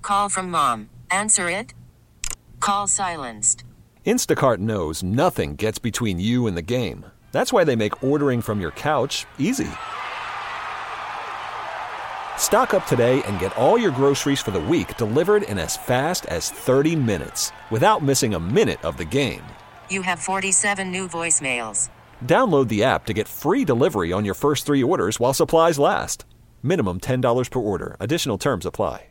Call from mom. Answer it. Call silenced. Instacart knows nothing gets between you and the game. That's why they make ordering from your couch easy. Stock up today and get all your groceries for the week delivered in as fast as 30 minutes without missing a minute of the game. You have 47 new voicemails. Download the app to get free delivery on your first 3 orders while supplies last. Minimum $10 per order. Additional terms apply.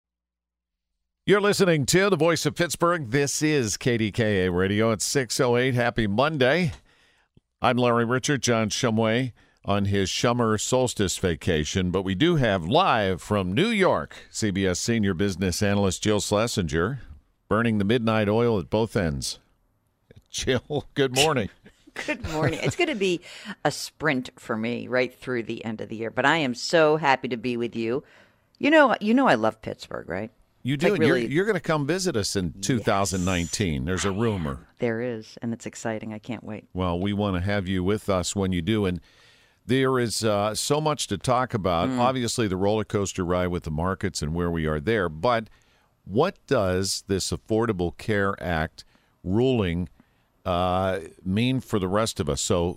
You're listening to the Voice of Pittsburgh. This is KDKA Radio at 6:08. Happy Monday. I'm Larry Richert. John Shumway on his summer solstice vacation. But we do have live from New York, CBS senior business analyst Jill Schlesinger, burning the midnight oil at both ends. Jill, good morning. Good morning. It's going to be a sprint for me right through the end of the year. But I am so happy to be with you. You know I love Pittsburgh, right? You do. Like really, you're going to come visit us in 2019. Yes, There's a rumor. There is, and it's exciting. I can't wait. Well, we want to have you with us when you do. And there is so much to talk about. Obviously, the roller coaster ride with the markets and where we are there. But what does this Affordable Care Act ruling mean for the rest of us? So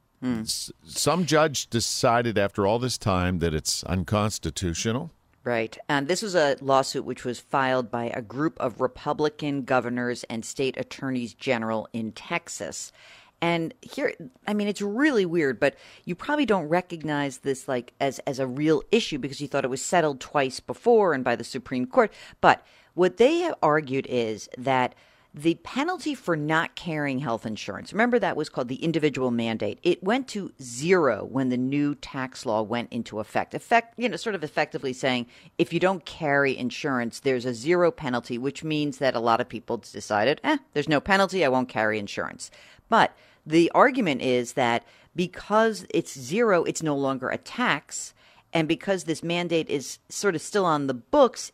some judge decided after all this time that it's unconstitutional. Right. And this was a lawsuit which was filed by a group of Republican governors and state attorneys general in Texas. And here, I mean, it's really weird, but you probably don't recognize this like as a real issue because you thought it was settled twice before and by the Supreme Court. But what they have argued is that the penalty for not carrying health insurance, remember that was called the individual mandate. It went to 0 when the new tax law went into effect. Sort of effectively saying if you don't carry insurance, there's a 0 penalty, which means that a lot of people decided, there's no penalty, I won't carry insurance. But the argument is that because it's 0, it's no longer a tax. And because this mandate is sort of still on the books,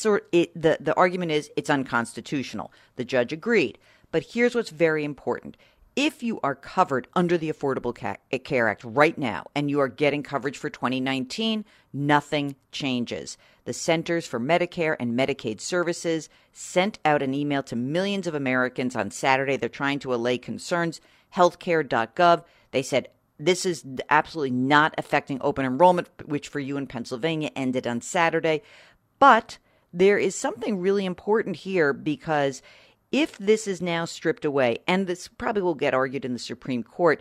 the argument is it's unconstitutional. The judge agreed. But here's what's very important. If you are covered under the Affordable Care Act right now and you are getting coverage for 2019, nothing changes. The Centers for Medicare and Medicaid Services sent out an email to millions of Americans on Saturday. They're trying to allay concerns. Healthcare.gov, they said, this is absolutely not affecting open enrollment, which for you in Pennsylvania ended on Saturday. But there is something really important here because if this is now stripped away, and this probably will get argued in the Supreme Court,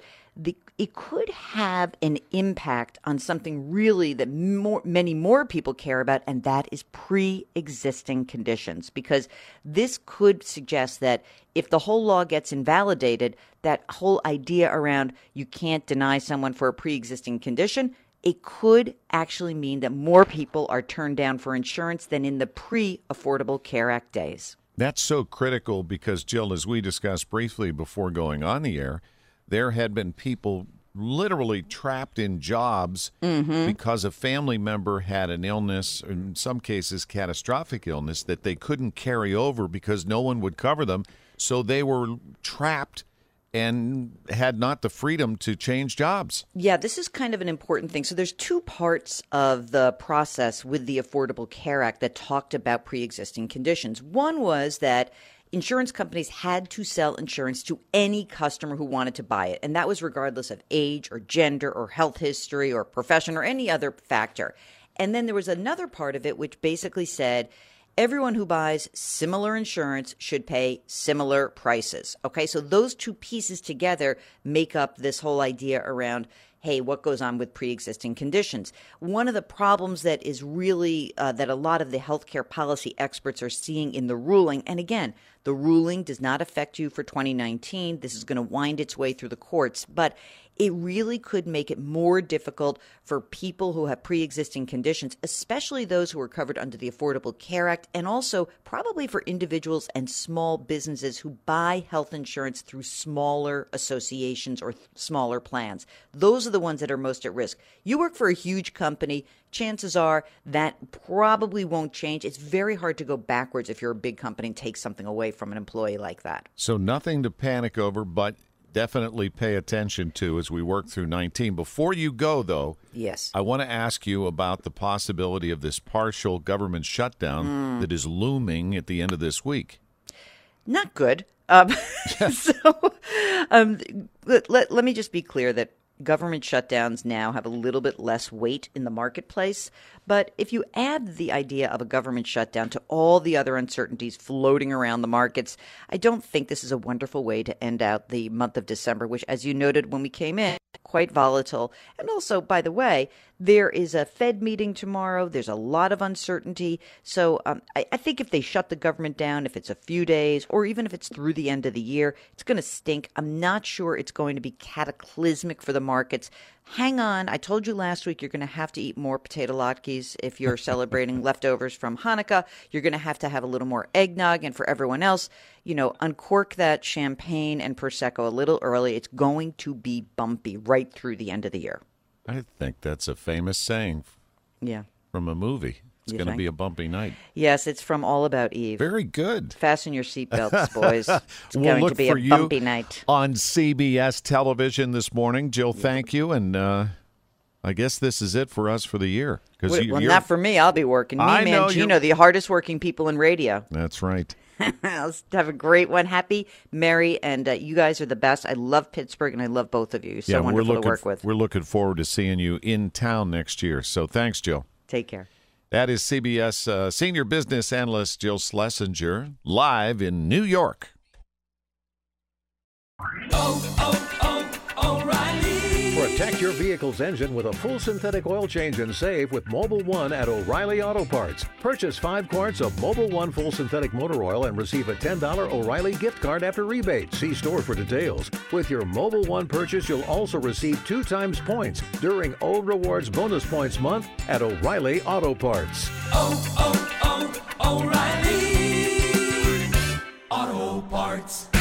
it could have an impact on something really that many more people care about, and that is pre-existing conditions. Because this could suggest that if the whole law gets invalidated, that whole idea around you can't deny someone for a pre-existing condition, it could actually mean that more people are turned down for insurance than in the pre-Affordable Care Act days. That's so critical because, Jill, as we discussed briefly before going on the air, there had been people literally trapped in jobs because a family member had an illness, or in some cases catastrophic illness, that they couldn't carry over because no one would cover them. So they were trapped and had not the freedom to change jobs. Yeah, this is kind of an important thing. So there's 2 parts of the process with the Affordable Care Act that talked about pre-existing conditions. One was that insurance companies had to sell insurance to any customer who wanted to buy it. And that was regardless of age or gender or health history or profession or any other factor. And then there was another part of it which basically said everyone who buys similar insurance should pay similar prices. Okay, so those 2 pieces together make up this whole idea around, hey, what goes on with pre-existing conditions? One of the problems that is really that a lot of the healthcare policy experts are seeing in the ruling, and again, the ruling does not affect you for 2019. This is going to wind its way through the courts, but it really could make it more difficult for people who have pre-existing conditions, especially those who are covered under the Affordable Care Act, and also probably for individuals and small businesses who buy health insurance through smaller associations or smaller plans. Those are the ones that are most at risk. You work for a huge company, chances are that probably won't change. It's very hard to go backwards if you're a big company and take something away from an employee like that. So nothing to panic over, but definitely pay attention to as we work through 19. Before you go, though, Yes. I want to ask you about the possibility of this partial government shutdown that is looming at the end of this week. Not good. Let me just be clear that government shutdowns now have a little bit less weight in the marketplace. But if you add the idea of a government shutdown to all the other uncertainties floating around the markets, I don't think this is a wonderful way to end out the month of December, which, as you noted when we came in, quite volatile. And also, by the way, there is a Fed meeting tomorrow. There's a lot of uncertainty. So I think if they shut the government down, if it's a few days, or even if it's through the end of the year, it's going to stink. I'm not sure it's going to be cataclysmic for the markets. Hang on. I told you last week you're going to have to eat more potato latkes if you're celebrating leftovers from Hanukkah. You're going to have a little more eggnog. And for everyone else, uncork that champagne and Prosecco a little early. It's going to be bumpy right through the end of the year. I think that's a famous saying from a movie. It's going to be a bumpy night. Yes, it's from All About Eve. Very good. Fasten your seatbelts, boys. It's We'll going look to be for a you bumpy night. on CBS television this morning. Jill, thank you. And I guess this is it for us for the year. Well, not for me. I'll be working. Me, I know, Mangino, the hardest working people in radio. That's right. Let's have a great one. Happy, merry, and you guys are the best. I love Pittsburgh, and I love both of you. So wonderful to work with. We're looking forward to seeing you in town next year. So thanks, Jill. Take care. That is CBS senior business analyst Jill Schlesinger, live in New York. O'Reilly. Protect your vehicle's engine with a full synthetic oil change and save with Mobil 1 at O'Reilly Auto Parts. Purchase 5 quarts of Mobil 1 full synthetic motor oil and receive a $10 O'Reilly gift card after rebate. See store for details. With your Mobil 1 purchase, you'll also receive 2 times points during O Rewards Bonus Points Month at O'Reilly Auto Parts. O'Reilly Auto Parts.